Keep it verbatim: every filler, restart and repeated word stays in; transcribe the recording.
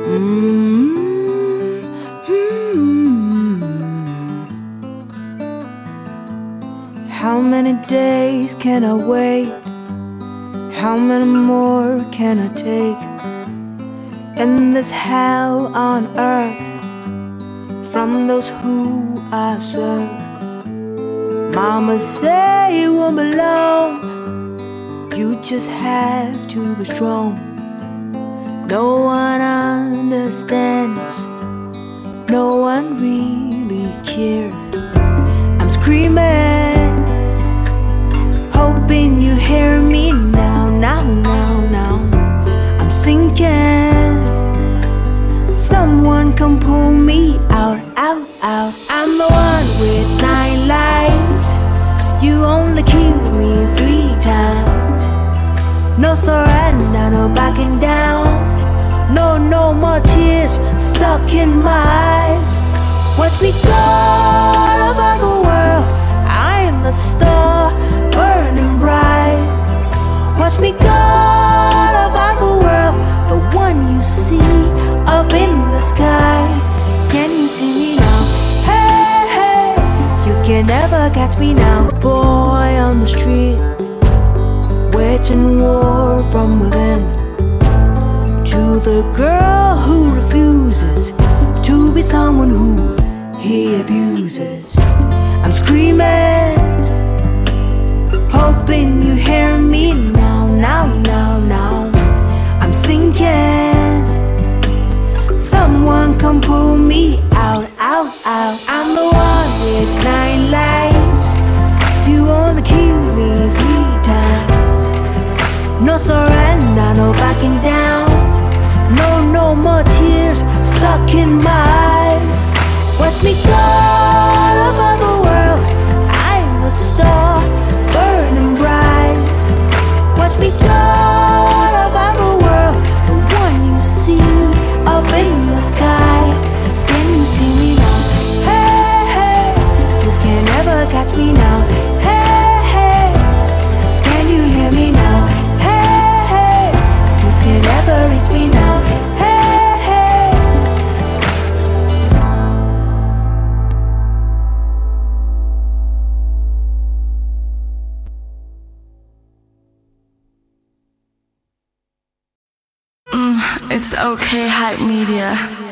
How many days can I wait? How many more can I take? In this hell on earth, from those who I serve. Mama say you won't be alone, you just have to be strong. No one understands, no one really cares. I'm screaming, hoping you hear me now, now, now, now. I'm sinking, someone come pull me out, out, out. I'm the one with nine lives, you only killed me three times. No surrender, no backing down, no, no more tears stuck in my eyes. Watch me go all over the world, I am a star burning bright. Watch me go all over the world, the one you see up in the sky. Can you see me now? Hey, hey, you can never catch me now. Boy on the street, waging war from within. To the girl who refuses to be someone who he abuses. I'm screaming, hoping you hear me now, now, now, now. I'm sinking, someone come pull me out, out, out. I'm the one with nine lives, you only killed me three times. No surrender, no backing down, no, no more tears stuck in my eyes. Watch me go all over the world, I'm a star burning bright. Watch me go all over the world, the one you see up in the sky. Can you see me now? Hey, hey, you can never catch me now. Hey, hey, can you hear me now? Hey, hey, you can never reach me now. Hey, hey. Mm, it's okay, Hype Media.